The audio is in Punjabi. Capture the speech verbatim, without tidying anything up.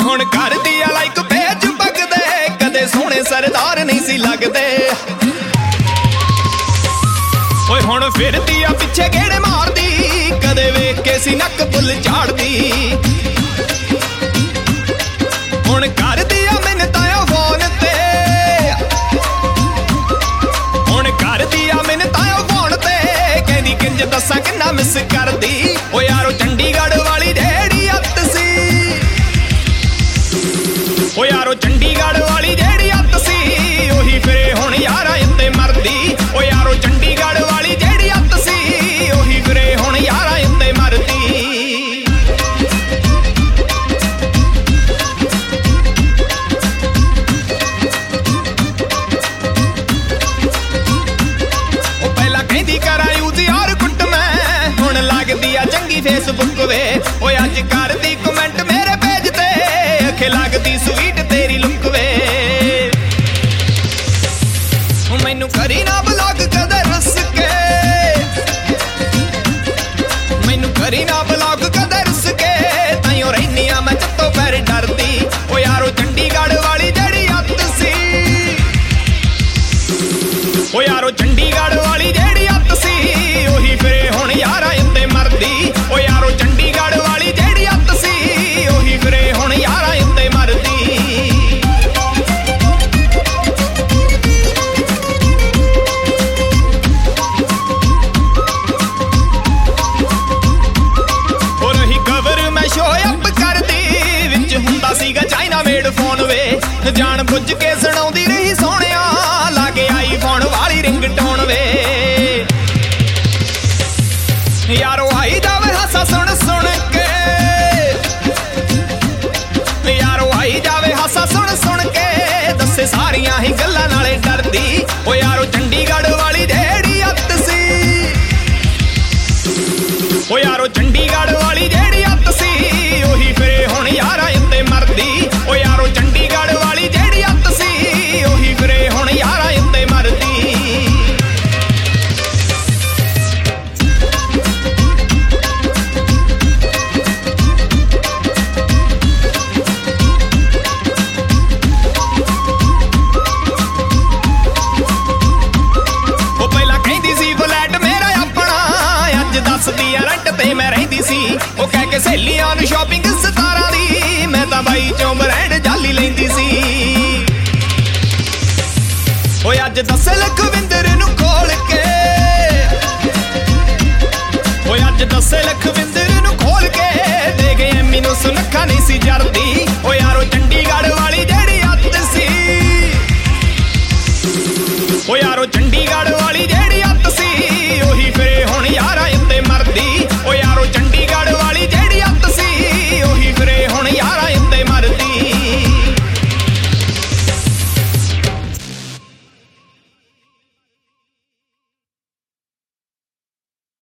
ਹੁਣ ਕਰਦੀ ਆ ਲਾਈਕ ਪੇਜ ਬਗਦੇ ਕਦੇ ਸੋਹਣੇ ਸਰਦਾਰ ਨਹੀਂ ਸੀ ਲੱਗਦੇ ਓਏ ਹੁਣ ਫਿਰਦੀ ਆ ਪਿੱਛੇ ਗੇੜੇ ਮਾਰਦੀ ਕਦੇ ਵੇਖ ਕੇ ਸੀ ਨੱਕ ਬੁੱਲ ਝਾੜਦੀ ਹੁਣ ਕਰਦੀ ਆ ਮਿੰਨਤਾਂ ਆ ਫੋਨ ਤੇ ਹੁਣ ਕਰਦੀ ਆ ਮਿੰਨਤਾਂ ਆ ਫੋਨ ਤੇ ਕਹਿੰਦੀ ਕਿੰਜ ਦੱਸਾਂ ਕਿੰਨਾ ਮਿਸ ਕਰਦੀ ਓ ਯਾਰੋ ਚੰਡੀਗੜ੍ਹ ਵਾਲੀ ਜਿਹੜੀ ਅੱਤ ਸੀ ਓ ਯਾਰੋ ਚੰਡੀਗੜ੍ਹ ਵਾਲੀ ਜਿਹੜੀ ਅੱਤ ਸੀ ਉਹੀ ਫਿਰੇ ਹੁਣ ਯਾਰਾਂ ਉੱਤੇ ਮਰਦੀ ਓ ਯਾਰੋ ਚੰਡੀਗੜ੍ਹ ਵਾਲੀ ਜਿਹੜੀ ਅੱਤ ਸੀ ਉਹੀ ਫਿਰੇ ਹੁਣ ਯਾਰਾਂ ਉੱਤੇ ਮਰਦੀ ਉਹ ਪਹਿਲਾਂ ਕਹਿੰਦੀ ਕਰਾਂ ਯੂਜ਼ ਯਾਰ ਕੁੱਟ ਮੈਂ ਹੁਣ ਲੱਗਦੀ ਆ ਚੰਗੀ ਫੇਸਬੁੱਕ ਵੇ ਓਏ ਅੱਜ ਕਰਦੀ ਕਮੈਂਟ ਮੇਰੇ ਪੇਜ ਤੇ ਅਖੇ ਲੱਗਦੀ ਸਵੀਟ ਤੇਰੀ ਲੁੱਕ ਵੇ ਮੈਨੂੰ ਕਰੀ ਨਾ ਬਲੌਗ ਕਦੇ ਰੁੱਸ ਕੇ ਮੈਨੂੰ ਕਰੀ ਨਾ ਬਲੌਗ ਕਦੇ ਰੁੱਸ ਕੇ ਤਾਈਓ ਰਹਿਨੀ ਆ ਮੈਂ ਚੱਤੋਂ ਪੈਰ ਡਰਦੀ ਓ ਯਾਰੋ ਚੰਡੀਗੜ੍ਹ ਵਾਲੀ ਜਿਹੜੀ ਅੱਤ ਸੀ ਓ ਯਾਰੋ ਚੰਡੀਗੜ੍ਹ ਵਾਲੀ ਜਿਹੜੀ ਅੱਤ ਸੀ ਉਹੀ ਫਿਰੇ ਹੁਣ ਯਾਰਾਂ ਉੱਤੇ ਮਰਦੀ ਓ ਯਾਰੋ ਚੰਡੀਗੜ੍ਹ ਵਾਲੀ ਜਿਹੜੀ ਅੱਤ ਸੀ ਉਹੀ ਫਿਰੇ ਹੁਣ ਯਾਰਾਂ ਉੱਤੇ ਮਰਦੀ ਸੀਗਾ ਚਾਈਨਾ ਮੇਡ ਫੋਨ ਵੇ ਜਾਣ ਬੁੱਝ ਕੇ ਸੁਣਾਉਂਦੀ ਰਹੀ ਸੋਹਣਿਆ ਲਾਗੇ ਆਈਫੋਨ ਵਾਲੀ ਰਿੰਗਟੋਨ ਵੇ ਯਾਰੋ ਆਈ ਜਾਵੇ ਹਾਸਾ ਸੁਣ ਸੁਣ ਕੇ ਯਾਰੋ ਆਈ ਜਾਵੇ ਹਾਸਾ ਸੁਣ ਸੁਣ ਕੇ ਦੱਸੇ ਸਾਰੀਆਂ ਹੀ ਗੱਲਾਂ ਨਾਲੇ ਡਰਦੀ ਓ ਯਾਰੋ ਚੰਡੀਗੜ੍ਹ ਵਾਲੀ ਜਿਹੜੀ ਅੱਤ ਸੀ ਓ ਯਾਰੋ ਚੰਡੀਗੜ੍ਹ ਵਾਲੀ ਜਿਹੜੀ ਅੱਤ ਸੀ ਉਹੀ ਫਿਰੇ ਹੁਣ ਯਾਰਾਂ ਉੱਤੇ ਮਰਦੀ ਓ ਯਾਰੋ ਚੰਡੀਗੜ੍ਹ ਵਾਲੀ ਜਿਹੜੀ ਅੱਤ ਸੀ ਉਹੀ ਫਿਰੇ ਹੁਣ ਯਾਰਾਂ ਉੱਤੇ ਮਰਦੀ ਉਹ ਪਹਿਲਾਂ ਕਹਿੰਦੀ ਸੀ ਫਲੈਟ ਮੇਰਾ ਆਪਣਾ ਅੱਜ ਦੱਸਦੀ ਆ ਰੈਂਟ ਤੇ ਮੈਂ ਰਹਿੰਦੀ ਸੀ ਉਹ ਕਹਿ ਕੇ ਸਹੇਲੀਆਂ ਨੂੰ ਸ਼ਾਪਿੰਗ ਸਤਾਰਾਂ ਦੀ ਮੈਂ ਤਾਂ ਬਾਈ ਚੋਂ ਬ੍ਰੈਂਡ ਜਾਲੀ ਲੈਂਦੀ ਸੀ ਓਏ ਅੱਜ ਦੱਸ ਲਖਵਿੰਦਰ ਨੂੰ ਖੋਲ ਕੇ ਓਏ ਅੱਜ ਦੱਸ ਲਖਵਿੰਦਰ ਨੂੰ ਖੋਲ ਕੇ ਦੇ ਗਏ ਐਮੀ ਨੂੰ ਸੁਨੱਖਾ ਨਹੀਂ ਸੀ ਜਰਦੀ